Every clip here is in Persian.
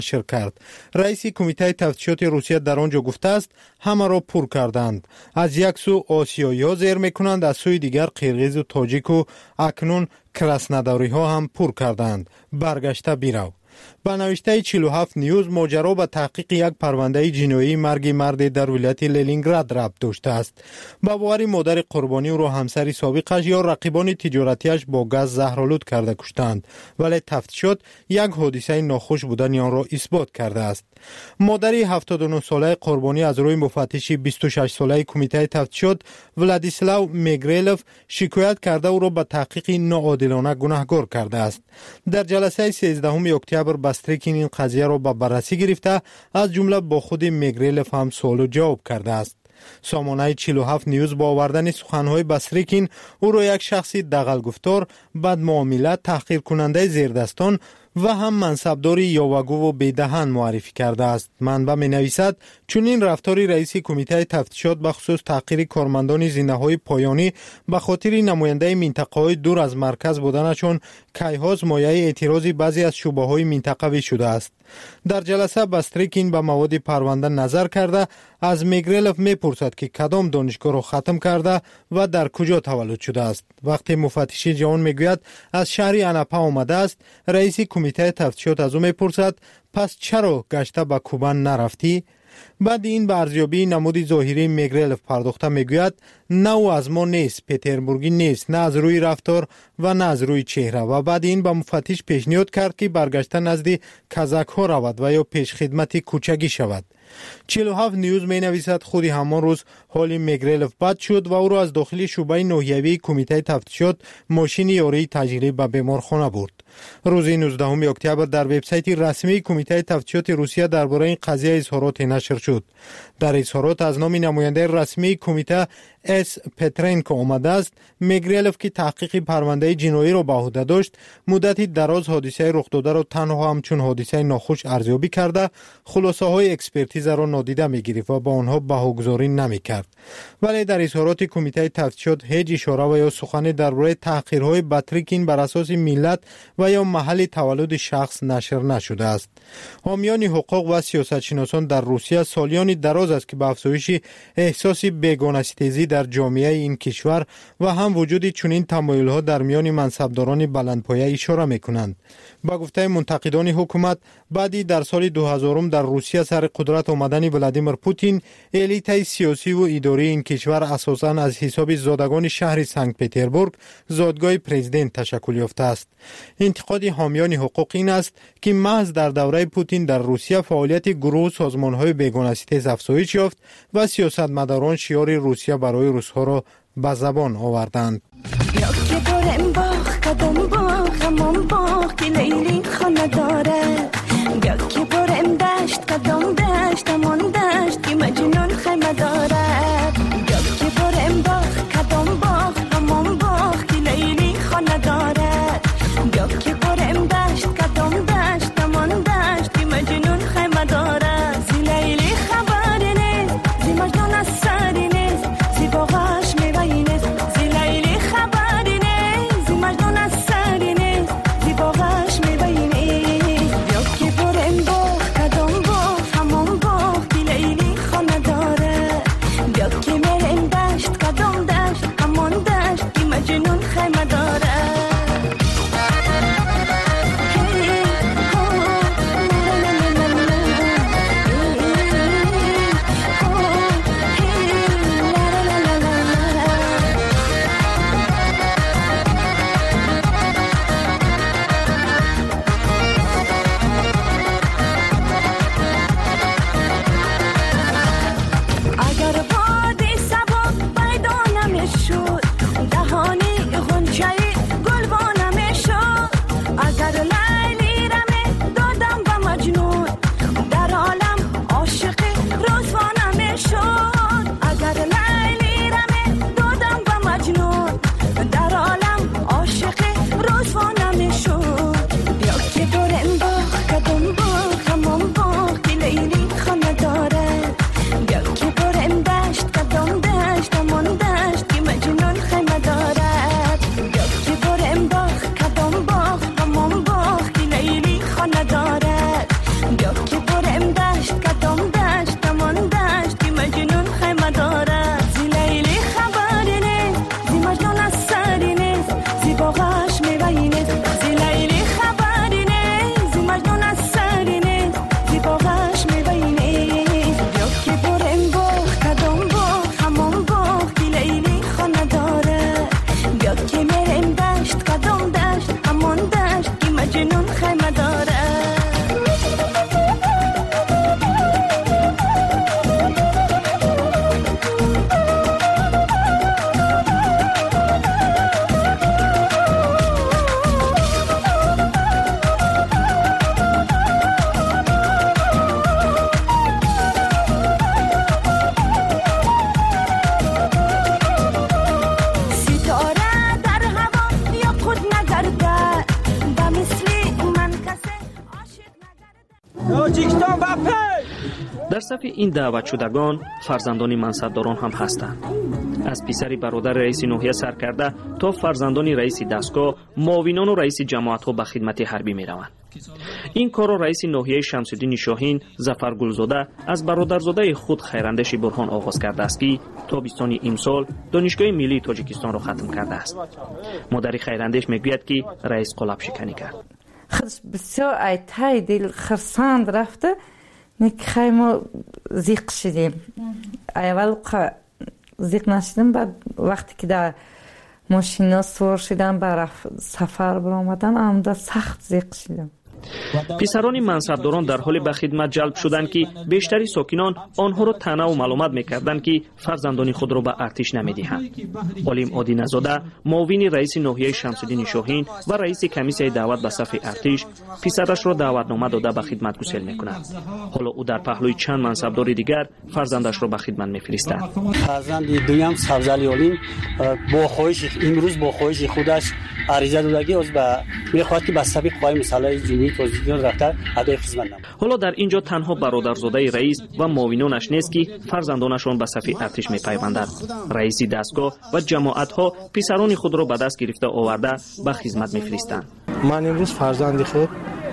نشر کرد. رئیس کمیته تفتیشات روسیه در آنجا گفته است همه را پر کردند. از یک سو آسیایی‌ها زیر میکنند، از سوی دیگر قرقیز و تاجیک و اکنون کراسنوداری ها هم پر کردند. برگشته بیرو. با نوشته 47 نیوز ماجرا به تحقیق یک پرونده جنایی مرگ مردی در ولایت لنینگراد ربط داشته است. با باور مادر قربانی او را همسر سابقش یا رقیبان تجارتیش با گاز زهرآلود کرده کشتند، ولی تفتیشات یک حادثه ناخوش بودن آن را اثبات کرده است. مادر 79 ساله قربانی از روی مفتش 26 ساله کمیته تفتیشات ولادیسلاو میگریلوف شکایت کرده او را به تحقیق ناعادلانه گناهکار کرده است. در جلسه 13 اکتبر باستریکین این قضیه را به بررسی گرفته، از جمله با خود میگریلوف هم سوال و جواب کرده است. سامانه 47 نیوز با آوردن سخنهای باستریکین او را یک شخصی دغل گفتار، بد معامله، تحقیر کننده زیردستان و هم منصبداری یاوه‌گو و بیدهن معرفی کرده است. منبع می نویسد چون این رفتاری رئیس کمیته تفتیشات به خصوص تحقیر کارمندان زینه‌های پایانی به خاطر نماینده منطقه‌های دور از مرکز بودنشان کیهاز مایه اعتراض بعضی از شعبه‌های منطقوی شده است. در جلسه باستریکین به مواد پرونده نظر کرده از میگریلوف میپرسد که کدام دانشگاه را ختم کرده و در کجا تولد شده است. وقتی مفتش جوان میگوید از شهر اناپا آمده است، رئیس کمیته تفتیشات از او میپرسد پس چرا گشته به کوبان نرفتی؟ بعد این به ارزیابی نمود ظاهری میگریلوف پرداخته میگوید نه او از ما نیست، پتربورگی نیست، نه از روی رفتار و نه از روی چهره. و بعد این به مفتش پیشنهاد کرد که برگشته نزد کازاک ها رود و یا پیش خدمت کوچگی شود. 47 نیوز می نویسد خودی همان روز حال میگریلوف بد شد و او را از داخل شعبه ناحیوی کمیته تفتیشات ماشین یاری تجاری به بیمارخانه برد. روز 19 اکتبر در وبسایت رسمی کمیته تفتیشات روسیه درباره این قضیه اظهارات نشر شد. در اظهارات از نام نماینده رسمی کمیته اس پترنکو آمده است میگریلوف که تحقیق پرونده جنایی را به عهده داشت، مدتی دراز حادثه رخ داده را تنها همچون حادثه ناخوش ارزیابی کرده، خلاصه های اکسپرتیز را نادیده میگرفت و با آنها بهاگذاری نمیکرد. ولی در اظهارات کمیته تفتیشات هیچ اشاره و یا سخن درباره تحقیرهای باستریکین بر اساس ملت و یا محل تولد شخص نشر نشده است. حامیان حقوق و سیاستشناسان در روسیه سالیان دراز است که به افزایش احساس بیگانه‌ستیزی در جامعه این کشور و هم وجود چنین تمایل‌ها در میان منصبداران بلندپایه اشاره می‌کنند. با گفته منتقدان حکومت، بعدی در سال 2000 در روسیه سر قدرت آمدن ولادیمیر پوتین، الیت سیاسی و اداری این کشور اساساً از حساب زادگان شهر سنت پتربورگ، زادگاه پرزیدنت تشکل یافته است. انتقاد حامیان حقوق این است که محض در دوره پوتین در روسیه فعالیت گروه سازمان‌های بیگانه‌ستیز افزایش یافت و سیاستمداران شعار روسیه برای روس‌ها را به زبان آوردند. تاجیکستان و پی. در صف این دعوت شدگان فرزندان منصبداران هم هستند. از پسر برادر رئیس ناحیه سرکرده تا فرزندان رئیس دستگاه، معاونان و رئیس جماعت‌ها به خدمت حربی می‌روند. این کار را رئیس ناحیه شمس‌الدین شاهین ظفر گلزاده از برادرزاده خود خیراندیش برهان آغاز کرده است که تابستان امسال دانشگاه ملی تاجیکستان را ختم کرده است. مادر خیراندیش میگوید که رئیس قلاب شکنی کرد. خودش بسیار ایتای دل خرساند رفته، نکخای ما زیق شدیم. اول زیق نشدیم، بعد وقتی که در ماشینا سوار شدن برای سفر برآمدن آمده سخت زیق شدیم. پسران منصبداران در حال به خدمت جلب شدند که بیشتری ساکنان آنها را طعنه و ملامت می‌کردند که فرزندان خود را به ارتش نمی‌دهند. علیم آدینه‌زاده، معاون رئیس ناحیه شمس‌الدین شاهین و رئیس کمیسیه دعوت به صف ارتش، پسرش را دعوتنامه داده به خدمت گسیل می‌کند. حالا او در پهلوی چند منصبدار دیگر فرزندش را به خدمت می‌فرستد. فرزند دویم سبزعلی علیم با خواهش امروز با خواهش خودش عریضه دادگی از به می‌خواهد که به صف قوای مسلح جمهوری تاجیکستان رفته ادای خدمت نماید. حالا در اینجا تنها برادرزاده رئیس و معاونانش نیست که فرزندانشان به صف ارتش می‌پیوندند. رئیس دستگاه و جماعت‌ها پسران خود را به دست گرفته آورده به خدمت می‌فرستند. من امروز فرزند خود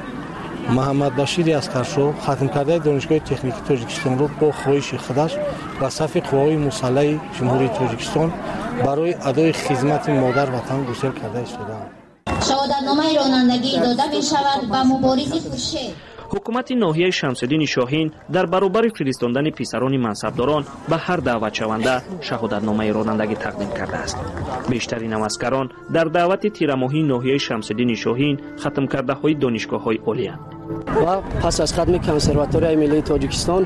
محمد بشیر اسکرشو ختم کرده دانشگاه تکنیکی تاجیکستان را با خواهش خودش به صف قوای مسلح جمهوری تاجیکستان برای ادای خدمت مادر وطن گسیل کرده ایستاده‌ام. شهادتنامه رانندگی داده می شود به مبارز خوشه. حکومت ناحیه شمس‌الدین شاهین در برابر فرستاندن پسران منصبداران به هر دعوت شونده شهادتنامه رانندگی تقدیم کرده است. بیشترین نوسکران در دعوت تیرماهی ناحیه شمس‌الدین شاهین ختم کرده های دانشگاه‌های عالی‌اند. و پس از ختم کنسرواتوری ملی تاجیکستان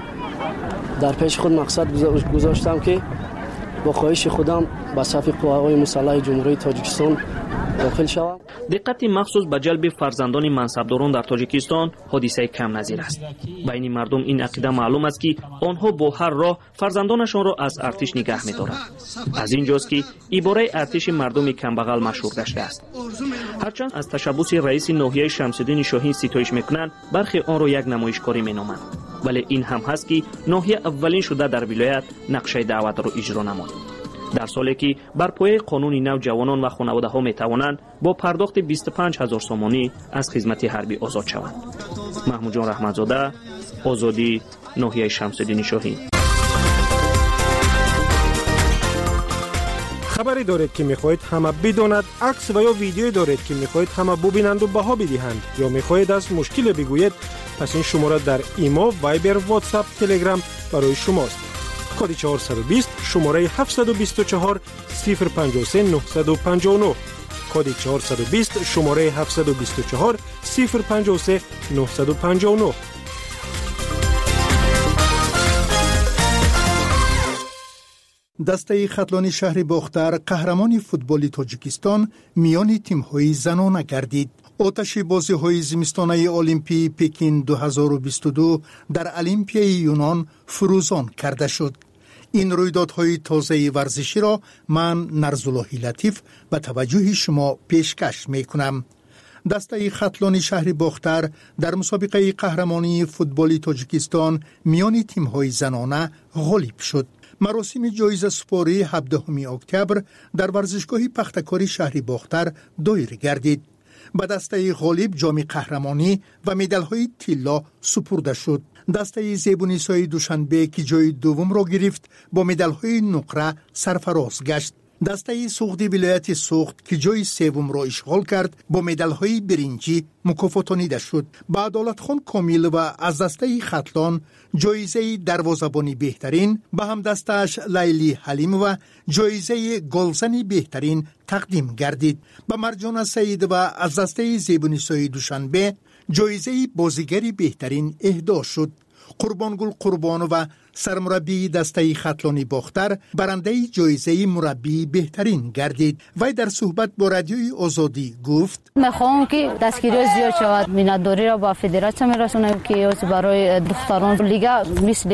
در پیش خود مقصد گذاشتم که با خواهش خودم به صف قوای مسلح جمهوری تاجیکستان داخل شوم. دقت مخصوص به جلب فرزندان منصبداران در تاجیکستان حادثه کم نظیر است. بین مردم این عقیده معلوم است که آنها با هر راه فرزندانشان را از ارتش نگه می‌دارند. از اینجاست که عباره ارتش مردم کمبغل مشهور گشته است. هرچند از تشبث رئیس ناحیه شمس‌الدین شاهین ستایش می‌کنند، برخی آن را یک نمایشکاری می‌نامند. ولی این هم هست که ناحیه اولین شده در ولایت نقشه دعوت را اجرا نمود. در سالی که بر پایه قانون نو جوانان و خانواده‌ها می‌توانند با پرداخت 25000 سومانی از خدمت حربی آزاد شوند. محمود جان رحمتزاده، آزادی، ناحیه شمس‌الدین شاهین. خبری دارید که می‌خواهید همه بداند، عکس و یا ویدیویی دارید که می‌خواهید همه ببینند و بها بدهند یا می‌خواهید از مشکل بگویید، پس این شماره در ایما، وایبر، واتساپ، تلگرام برای شماست. کد 420 شماره 724 053 959. کد 420 شماره 724 053 959. دسته خطلانی شهر باختر قهرمان فوتبال تاجیکستان میان تیم‌های زنانه گردید. آتش بازی‌های زمستانه المپی پکین 2022 در المپیای یونان فروزان کرده شد. این رویدادهای تازه ورزشی را من نرزاللهی لطیف به توجه شما پیشکش می‌کنم. دسته خطلانی شهر باختر در مسابقه قهرمانی فوتبال تاجیکستان میان تیم‌های زنانه غالب شد. مراسم جایزه سپاری 17 اکتبر در ورزشگاه پختکاری شهر باختر دایر گردید. به دسته غالب جام قهرمانی و مدال‌های طلا سپرده شد. دسته زیبونیسای دوشنبه که جای دوم را گرفت با مدال‌های نقره سرفراز گشت. دسته سوختی ولایت سوخت که جای سوم را اشغال کرد با مدال‌های برنجی مکافاتانیده شد. با عدالتخان کامل و از دسته خطلان جایزه دروازه‌بانی بهترین به هم دستش لیلی حلیم و جایزه گلزنی بهترین تقدیم گردید. به مرجان سعید و از دسته زیبونیسای دوشنبه جایزه بازیگری بهترین اهدا شد. قربانگل قربانو و سرمربی دسته خطلانی باختر برنده جایزه مربی بهترین گردید. وی در صحبت با رادیوی آزادی گفت: میخوام که دستگیری زیاد شود. میناداری را با فدراسیون میرسونیم که برای دختران لیگا مثل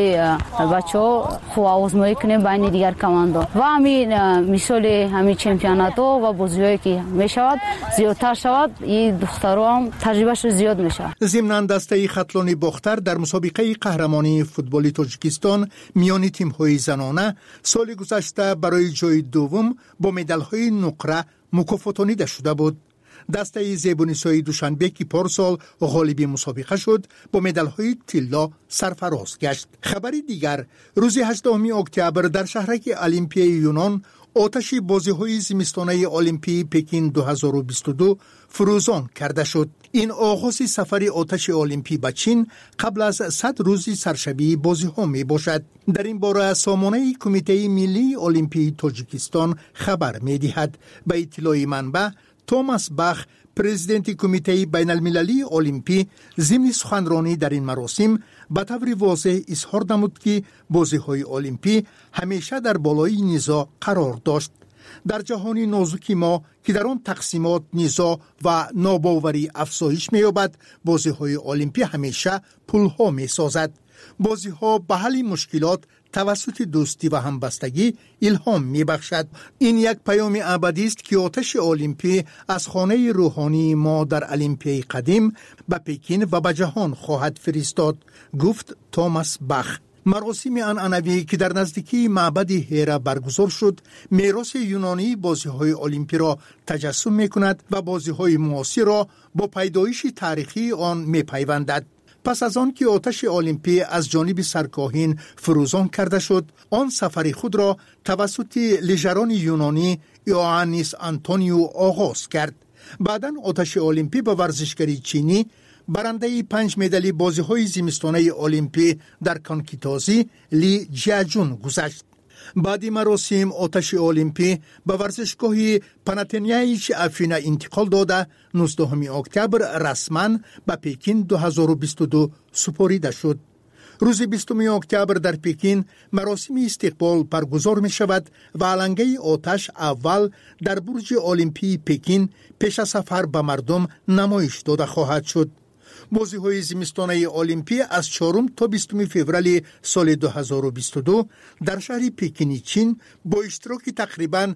بچه‌ها خوب آزمایی کنیم بین دیگر کماندو و همین مثال همین چمپیونات و بازی‌هایی که میشود زیادتر شود. این دختران تجربهش زیاد میشه. ضمن دسته خطلانی باختر در مسابقه قهرمانی فوتبال تاجیکستان میان تیم‌های زنانه سال گذشته برای جای دوم با مدال‌های نقره مکافاتانیده شده بود. دسته زیبونیسای دوشنبه که پارسال غالب مسابقه شد با مدال‌های طلا سرفراز گشت. خبری دیگر، روز 18 اکتبر در شهرک المپیای یونان آتش بازی‌های زمستانه المپی پکین 2022 فروزان کرده شد. این آغاز سفر آتش المپی به چین قبل از 100 روز سرشبی بازی‌ها می باشد. در این باره سامانه کمیته ملی المپی تاجیکستان خبر می دهد. به اطلاع منبع، توماس باخ، پرزیدنت کمیته بین المللی المپی، ضمن سخنرانی در این مراسم به طور واضح اظهار نمود که بازی‌های المپی همیشه در بالای نزاع قرار داشت. در جهان نازک ما که در آن تقسیمات، نزاع و ناباوری افزایش می‌یابد، بازی‌های المپی همیشه پل‌ها می‌سازد. بازی‌ها به حل مشکلات توسط دوستی و همبستگی الهام می‌بخشد. این یک پیام ابدی است که آتش المپی از خانه روحانی ما در المپیای قدیم به پکین و به جهان خواهد فرستاد، گفت توماس باخ. مراسم عنعنوی که در نزدیکی معبد هیرا برگزار شد، میراث یونانی بازی‌های المپی را تجسم می‌کند و بازی‌های معاصر را با پیدایش تاریخی آن می‌پیوندد. پس از آن که آتش المپی از جانب سرکاهین فروزان کرده شد، آن سفر خود را توسط لژران یونانی یوانیس آنتونیو آغاز کرد. بعداً آتش المپی به ورزشکاری چینی برنده 5 مدال بازی‌های زمستانه المپی در کانکیتازی لی جیاجون گذشت. بعد مراسم آتش المپی به ورزشگاه پاناتینایچ افینا انتقال داده 19 اکتبر رسما به پکین 2022 سپرده شد. روز 20 اکتبر در پکین مراسم استقبال برگزار می شود و علنگه آتش اول در برج المپی پکین پیش از سفر به مردم نمایش داده خواهد شد. بازی‌های زمستانه المپی از 4 تا 20 فوریه سال 2022 در شهر پکین چین با اشتراک تقریباً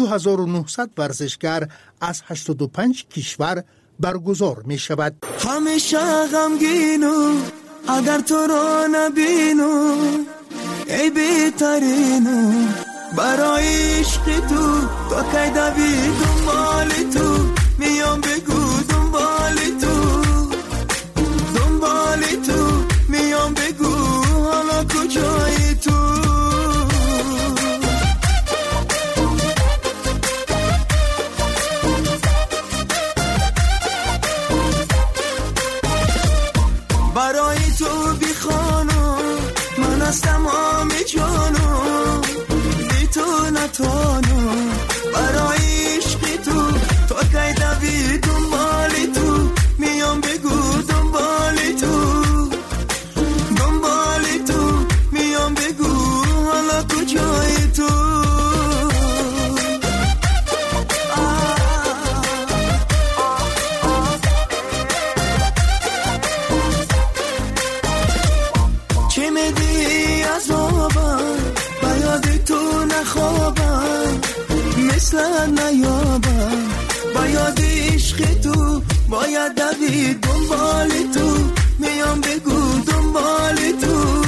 2900 ورزشکار از 85 کشور برگزار می شود. همیشه غمگینو اگر تو را نبینو ای بهترینو برای عشق تو کی دوید دنبال تو میام بگو دنبال تو میام بگو حالا کجایی تو. برای تو بی خانو من از تمام جانو بی تو نتانو برای عشق تو کی دوید دنبال تو میام بگو دنبال تو میام بگو حالا کجایی تو. چه میدی از آبم با یاد تو نخوابم مثل نیابم با یاد عشق تو باید دوید دنبال تو میام بگو دنبال تو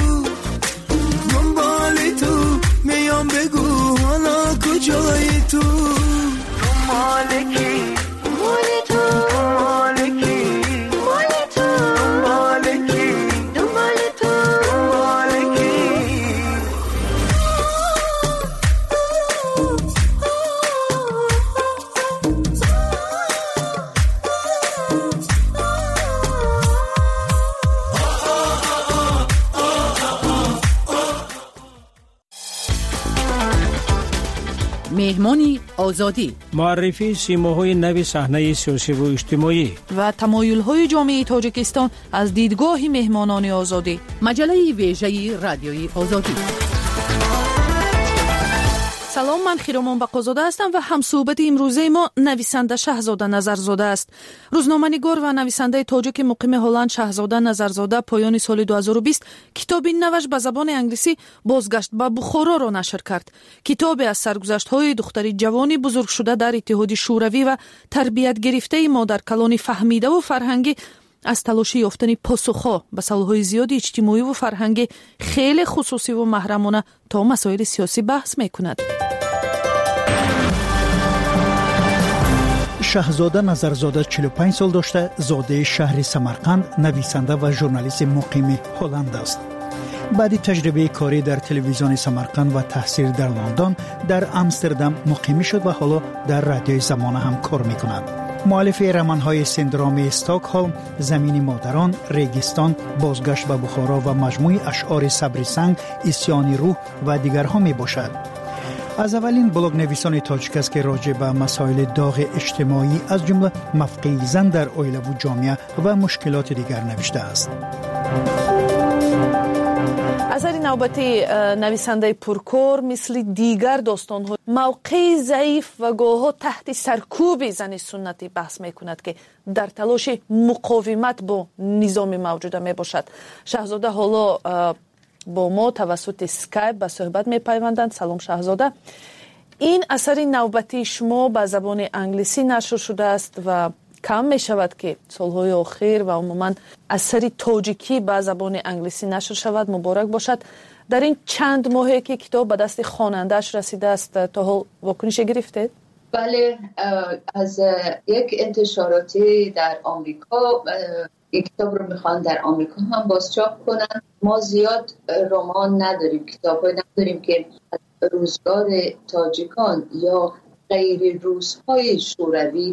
میام بگو حالا کجایی تو. مالکی مالکی مالکی مالکی مالکی مهمانی آزادی، معرفی سیماهای نوی صحنه سیاسی و اجتماعی و تمایل‌های جامعه تاجیکستان از دیدگاه مهمانان آزادی. مجله ویژه رادیوی آزادی. سلام، من خیرامان بقازاده هستم و همصحبت امروزه ما نویسنده شهزاده نظرزاده است. روزنامه‌نگار و نویسنده تاجیک مقیم هلند شهزاده نظرزاده پایان سال 2020 کتابی نوش به زبان انگلیسی بازگشت به بخارا را نشر کرد. کتابی از سرگذشت‌های دختری جوانی بزرگ شده در اتحاد شوروی و تربیت گرفته مادر کلان فهمیده و فرهنگی از تلاش یافتن پاسخ‌ها به سوال‌های زیاد اجتماعی و فرهنگی خیلی خصوصی و محرمانه تا مسائل سیاسی بحث می‌کند. شهزاده نظرزاده 45 سال داشته، زاده شهر سمرقند، نویسنده و ژورنالیست مقیم هلند است. بعد تجربه کاری در تلویزیون سمرقند و تحصیل در لندن، در امستردام مقیم شد و حالا در رادیوی زمانه هم کار می‌کند. مؤلف رمان‌های سندرام استکهلم، زمین مادران، ریگستان، بازگشت به بخارا و مجموعه اشعار صبر سنگ، اسیان روح و دیگرها میباشد. از اولین بلاگ نویسان تاجیک است که راجع به مسائل داغ اجتماعی از جمله موقع زن در عائله و جامعه و مشکلات دیگر نوشته است. اثر نوبتی نویسنده پرکار مثل دیگر داستان‌ها موقع ضعیف و گاه‌ها تحت سرکوب زن سنتی بحث می‌کند که در تلاش مقاومت با نظام موجوده میباشد. شهزاده حالا با ما توسط اسکایپ به صحبت میپیوندند. سلام شهزاده. این اثر نوبتی شما به زبان انگلیسی نشر شده است و کم می شود که سالهای آخر و عموما اثر تاجیکی به زبان انگلیسی نشر شود. مبارک باشد. در این چند ماهی که کتاب به دست خواننده‌اش رسیده است تا حال واکنش گرفته؟ بله، از یک انتشاراتی در آمریکا یک کتاب رو میخوان در آمریکا هم بازچاپ کنن. ما زیاد رمان نداریم، کتاب‌های نداریم که از روزگار تاجیکان یا غیر روس‌های شوروی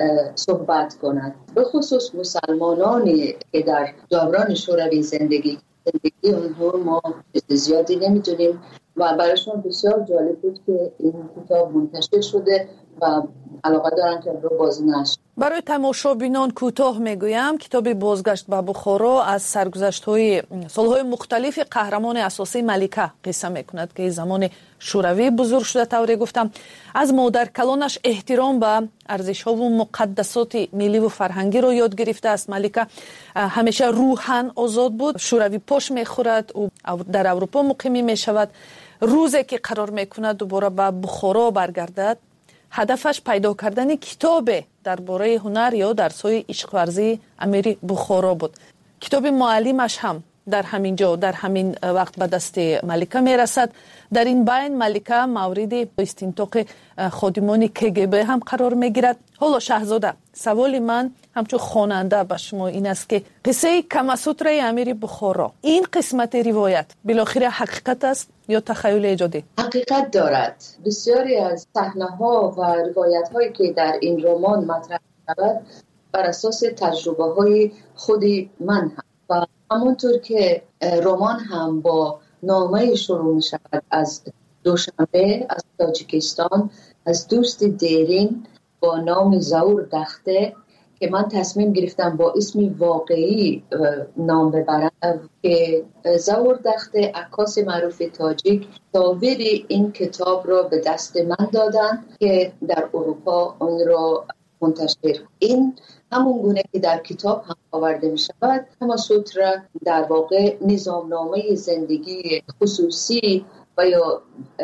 صحبت کنند. به خصوص مسلمانانی که در دوران شوروی زندگی اونها ما زیادی نمیدونیم و برایشون بسیار جالب بود که این کتاب منتشر شده و علاقه دارن که رو بازنشر. برای تماشابینان کوتاه میگویم کتاب بازگشت به بخارا از سرگذشت‌های سالهای مختلف قهرمان اساسی ملکه قصه میکند که زمان شوروی بزرگ شده. طوری گفتم از مادر کلانش احترام به ارزش‌ها و مقدسات ملی و فرهنگی رو یاد گرفته است. ملکه همیشه روحاً آزاد بود. شوروی پاش میخورد و در اروپا مقیم میشود. روزی که قرار میکند دوباره به بخارا برگردد، هدفش پیدا کردن کتاب درباره هنر یا درس‌های عشق ورزی امیر بخارا بود. کتاب معلمش هم در همین جا در همین وقت به دست ملکه میرسد. در این بین ملکه مورد استنطاق خادمان KGB هم قرار میگیرد. حالا شهزاده، سوال من همچون خواننده به شما این است که قصه کماسوتر امیر بخارا، این قسمت روایت بالاخره حقیقت است یا تخیل ایجادی؟ حقیقت دارد. بسیاری از صحنه‌ها و روایت‌هایی که در این رمان مطرح شود بر اساس تجربه‌های خود من هم و همونطور که رمان هم با نامه شروع می شود از دوشنبه از تاجیکستان، از دوست دیرین با نام زور دخته که من تصمیم گرفتم با اسم واقعی نام ببرم که زور دخته عکاس معروف تاجیک تصاویر این کتاب را به دست من دادن که در اروپا اون را منتشر. این همون گونه که در کتاب هم آورده می شود. کماسوتر در واقع نظامنامه زندگی خصوصی و یا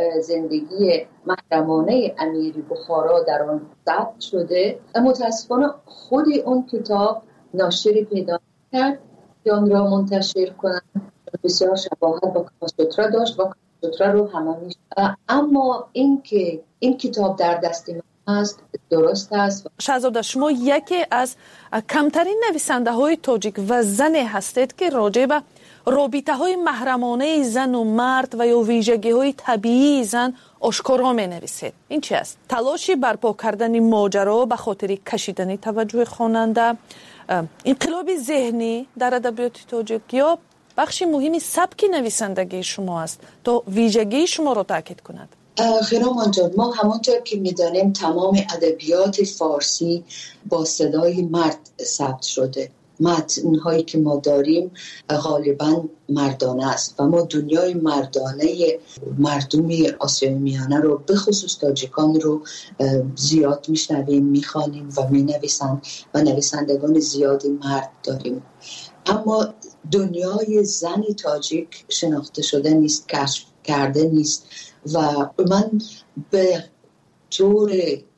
زندگی محرمانه امیر بخارا در آن ثبت شده. متاسفانه خود اون کتاب ناشری پیدا کرد که آن را منتشر کنند. بسیار شباهت با کماسوتر داشت و کماسوتر رو همه می شود. اما این که این کتاب در دست من است درست است. شهزاده، شما یکی از کمترین نویسنده های تاجیک و زن هستید که راجع به رابطه های محرمانه زن و مرد و یا ویژگی های طبیعی زن آشکارا می نویسید. این چی است؟ تلاشی برپا کردن ماجرا به خاطر کشیدن توجه خواننده، انقلاب ذهنی در ادبیات تاجیک یا بخشی مهمی سبک نویسندگی شما است تا ویژگی شما را تاکید کند؟ خیرامان جان، ما همانطور که میدانیم تمام ادبیات فارسی با صدای مرد ثبت شده. متن‌هایی که ما داریم غالباً مردانه است و ما دنیای مردانه مردم آسیای میانه رو به خصوص تاجیکان رو زیاد میشنویم، میخوانیم و مینویسند و نویسندگان زیادی مرد داریم. اما دنیای زن تاجیک شناخته شده نیست، کشف کرده نیست و من به طور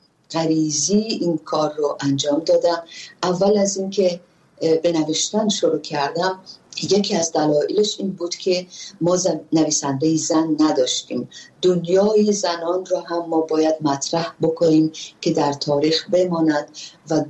غریزی این کار رو انجام دادم. اول از اینکه به نوشتن شروع کردم، یکی از دلایلش این بود که ما نویسنده زن نداشتیم. دنیای زنان رو هم ما باید مطرح بکنیم که در تاریخ بماند و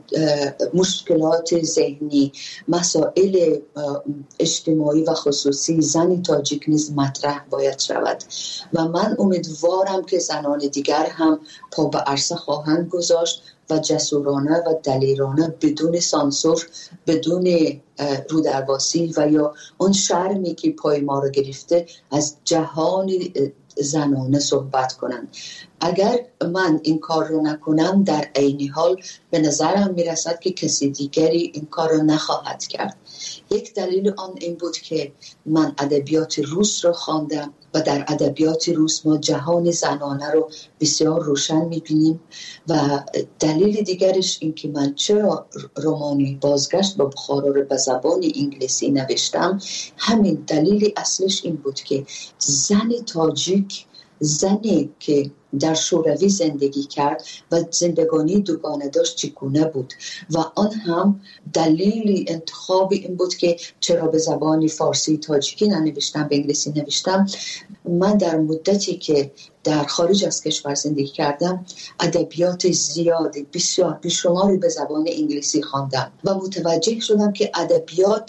مشکلات ذهنی، مسائل اجتماعی و خصوصی زن تاجیک نیز مطرح باید شود و من امیدوارم که زنان دیگر هم پا به عرصه خواهند گذاشت و جسورانه و دلیرانه بدون سانسور، بدون رودرباسی و یا اون شرمی که پای ما رو گرفته از جهان زنانه صحبت کنند. اگر من این کار رو نکنم، در عین حال به نظرم میرسد که کسی دیگری این کار رو نخواهد کرد. یک دلیل آن این بود که من ادبیات روس رو خواندم و در ادبیات روس ما جهان زنانه رو بسیار روشن میبینیم و دلیل دیگرش این که من چرا رمانی بازگشت به بخارا رو به زبان انگلیسی نوشتم، همین دلیل اصلش این بود که زن تاجیک، زنی که در شوروی زندگی کرد و زندگانی دوگانه داشت چگونه بود و آن هم دلیل انتخاب این بود که چرا به زبان فارسی تاجیکی ننوشتم، به انگلیسی نوشتم. من در مدتی که در خارج از کشور زندگی کردم ادبیات زیادی، بسیار بیشماری به زبان انگلیسی خواندم و متوجه شدم که ادبیات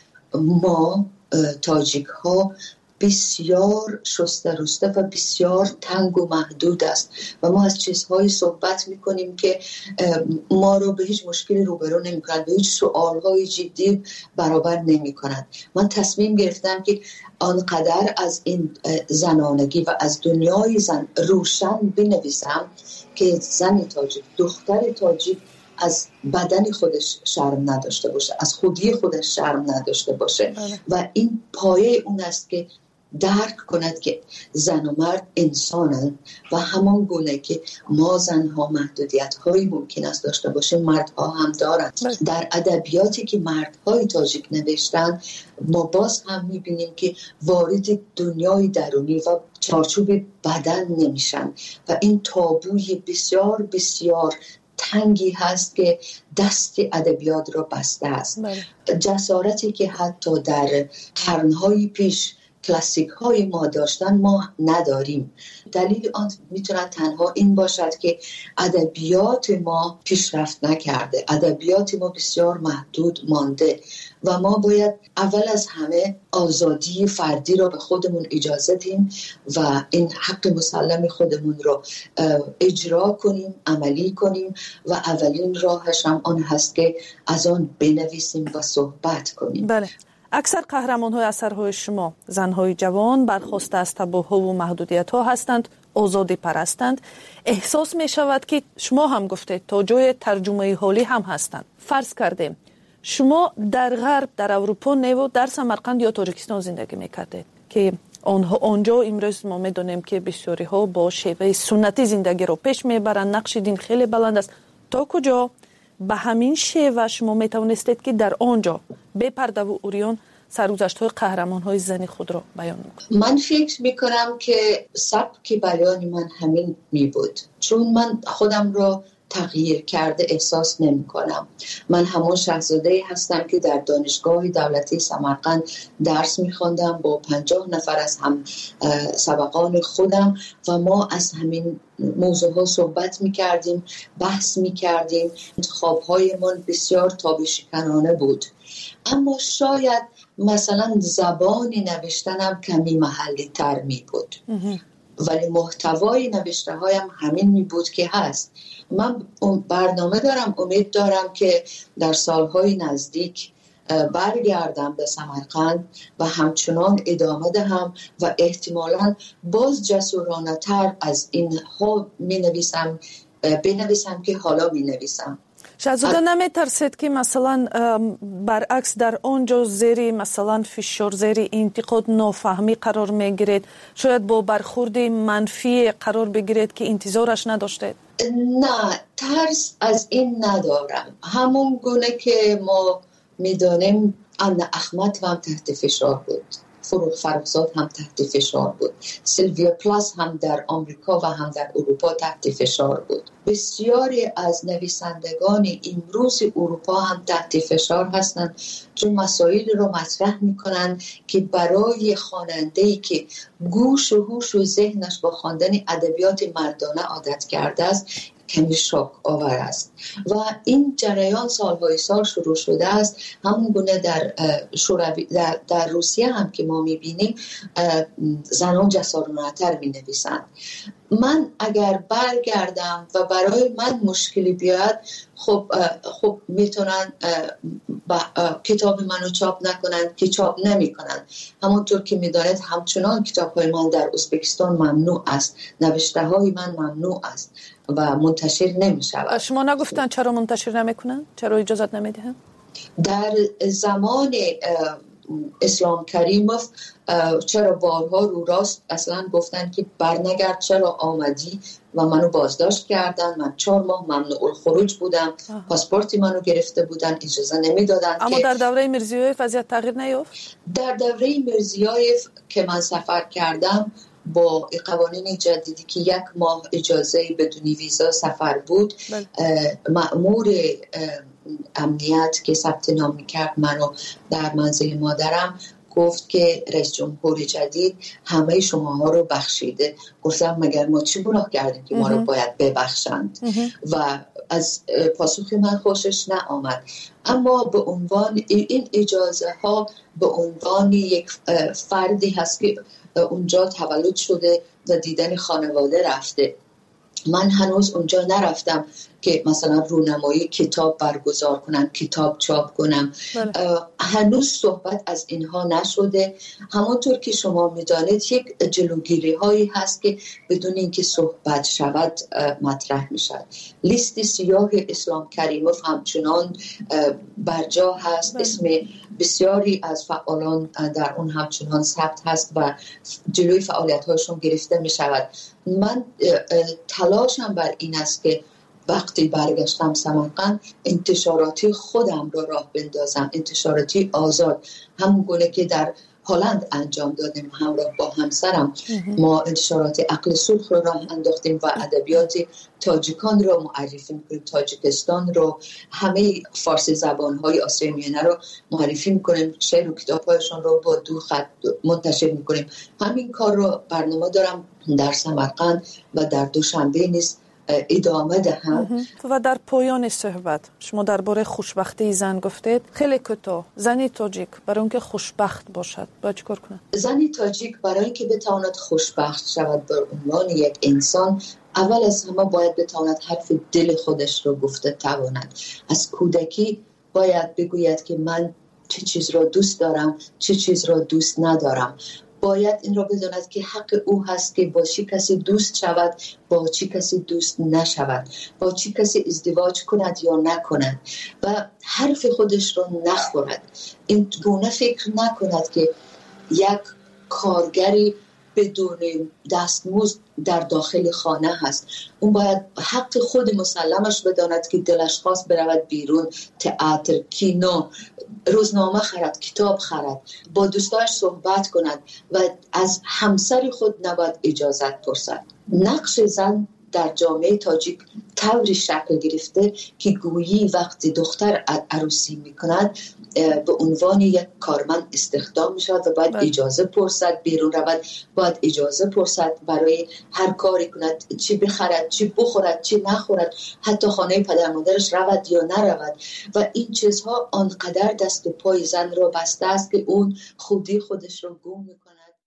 ما تاجیک ها بسیار شسته رسته و بسیار تنگ و محدود است و ما از چیزهایی صحبت میکنیم که ما رو به هیچ مشکلی روبرو نمیکنند، به هیچ سوالهای جدی برابر نمیکنند. من تصمیم گرفتم که آنقدر از این زنانگی و از دنیای زن روشن بنویسم که زن تاجیک، دختر تاجیک از بدن خودش شرم نداشته باشه، از خودی خودش شرم نداشته باشه و این پایه اون است که درک کند که زن و مرد انسانند و همان گونه که ما زنها محدودیت هایی ممکن است داشته باشه، مردها هم دارند. در ادبیاتی که مردهای تاجیک نوشتن ما باز هم میبینیم که وارد دنیای درونی و چارچوب بدن نمیشن و این تابوی بسیار بسیار تنگی هست که دست ادبیات را بسته است. جسارتی که حتی در قرنهای پیش کلاسیک های ما داشتن ما نداریم. دلیل آن میتونه تنها این باشد که ادبیات ما پیشرفت نکرده، ادبیات ما بسیار محدود مانده و ما باید اول از همه آزادی فردی را به خودمون اجازه دیم و این حق مسلم خودمون رو اجرا کنیم، عملی کنیم و اولین راهش هم آن هست که از آن بنویسیم و صحبت کنیم. بله. اکثر قهرمان‌های اثرهای شما زن‌های جوان برخواسته از تابوها و محدودیت‌ها هستند، آزادی پرستند. احساس می‌شود که شما هم گفتید تا جای ترجمه حالی هم هستند. فرض کردیم شما در غرب، در اروپا و در سمرقند یا تاجیکستان زندگی می‌کردید که آنجا امروز ما می‌دانیم که بسیاری‌ها با شیوه سنتی زندگی رو پیش می‌برند، نقش دین خیلی بلند است. تا کجا به همین شیوه شما میتوانستید که در آنجا به پرده و اوریان سرگذشت‌های قهرمان‌های زنی خود را بیان می‌کنید؟ من فکر می‌کنم که سبک بیان من همین می‌بود، چون من خودم را تغییر کرده احساس نمی‌کنم. من همون شاهزاده هستم که در دانشگاه دولتی سمرقند درس می‌خواندم با 50 نفر از هم سبقان خودم و ما از همین موضوعها صحبت می‌کردیم، بحث می‌کردیم. انتخاب‌های من بسیار تابشکنانه بود، اما شاید مثلا زبان نوشتنم کمی محلی تر می بود ولی محتوای نوشته هایم همین می بود که هست. من برنامه دارم، امید دارم که در سالهای نزدیک برگردم به سمرقند و همچنان ادامه دهم و احتمالاً باز جسورانه تر از این ها بنویسم که حالا بنویسم. شهزاده نمیترسید که مثلا برعکس در اونجا زیر مثلا فشار، زیر انتقاد، نافهمی قرار میگیرید، شاید با برخورد منفی قرار بگیرید که انتظارش نداشتید؟ نه، ترس از این ندارم. همون گونه که ما میدانیم انا احمد هم تحت فشار بود، فروغ فرخزاد هم تحت فشار بود، سیلویا پلاس هم در آمریکا و هم در اروپا تحت فشار بود. بسیاری از نویسندگان امروز اروپا هم تحت فشار هستند چون مسائل رو مطرح میکنند که برای خواننده‌ای که گوش و هوش و ذهنش با خواندن ادبیات مردانه عادت کرده است کمی شوک آور است و این جریان سالهای سال شروع شده است. همون گونه در روسیه هم که ما میبینیم زنان جسارانه‌تر مینویسند. من اگر برگردم و برای من مشکلی بیاد، خب میتونن کتاب منو چاپ نکنند که چاپ نمی کنند. همونطور که میدانید همچنان کتاب های من در ازبکستان ممنوع است، نوشته های من ممنوع است و منتشر نمی شود. شما نگفتن چرا منتشر نمی کنند؟ چرا اجازت نمی دهند؟ در زمان اسلام کریموف چرا بارها رو راست اصلا گفتن که برنگرد، چرا آمدی و منو بازداشت کردن. من 4 ماه ممنوع الخروج بودم، پاسپورتی منو گرفته بودن، اجازه نمیدادن. اما در دوره میرزیویف وضعیت تغییر نیافت؟ در دوره میرزیویف که من سفر کردم با قوانین جدیدی که 1 ماه اجازه بدون ویزا سفر بود، مأمور امنیت که ثبت نام میکرد منو در منزل مادرم گفت که رئیس جمهور جدید همه شماها رو بخشیده. گفتم مگر ما چی گناه کردیم که ما رو باید ببخشند؟ و از پاسخ من خوشش نآمد. اما به عنوان این اجازه ها به عنوان یک فردی هست که اونجا تولد شده و دیدن خانواده رفته. من هنوز اونجا نرفتم که مثلا رونمایی کتاب برگزار کنم، کتاب چاپ کنم. هنوز صحبت از اینها نشده. همونطور که شما میدانید یک جلوگیری هایی هست که بدون اینکه صحبت شود مطرح میشد. لیست سیاه اسلام کریموف همچنان برجا هست، اسم بسیاری از فعالان در اون همچنان ثبت هست و جلوی فعالیت هایشون گرفته میشود. من تلاشم بر این است که وقتی برگشتم سمرقند انتشاراتی خودم را راه بندازم، انتشاراتی آزاد، همون گونه که در هلند انجام دادیم همراه با همسرم. ما انتشارات عقل صلح رو راه انداختیم و ادبیات تاجیکان رو معرفی میکنیم، تاجیکستان رو، همه فارسی زبانهای آسیای میانه رو معرفی میکنیم، شعر و کتابهایشان رو با 2 خط منتشر میکنیم. همین کار رو برنامه دارم در سمرقند و در دوشنبه نیز ادامه دهم. و در پایان صحبت شما درباره خوشبختی زن گفتید. خیلی کوتاه، زنی تاجیک برای اینکه خوشبخت باشد باید چیکار کنه؟ زنی تاجیک برای اینکه بتواند خوشبخت شود به عنوان یک انسان، اول از همه باید بتواند حرف دل خودش رو گفته تواند. از کودکی باید بگوید که من چه چیز را دوست دارم، چه چیز را دوست ندارم. باید این را بداند که حق او هست که با چی کسی دوست شود، با چی کسی دوست نشود، با چی کسی ازدواج کند یا نکند و حرف خودش را نخورد. این گونه فکر نکند که یک کارگری بدون دستمزد در داخل خانه هست. اون باید حق خود مسلمش بداند که دلش خواست برود بیرون، تئاتر، کینو، روزنامه خرد، کتاب خرد، با دوستاش صحبت کند و از همسر خود نباید اجازت پرسد. نقش زن در جامعه تاجیک طوری شکل گرفته که گویی وقتی دختر عروسی میکند به عنوان یک کارمند استخدام میشود و باید اجازه پرسد بیرون رود، باید اجازه پرسد برای هر کاری کند، چی بخرد، چی بخورد، چی نخورد، حتی خانه پدر مادرش رود یا نرود. و این چیزها آنقدر دست و پای زن را بسته است که اون خودی خودش را گم میکند.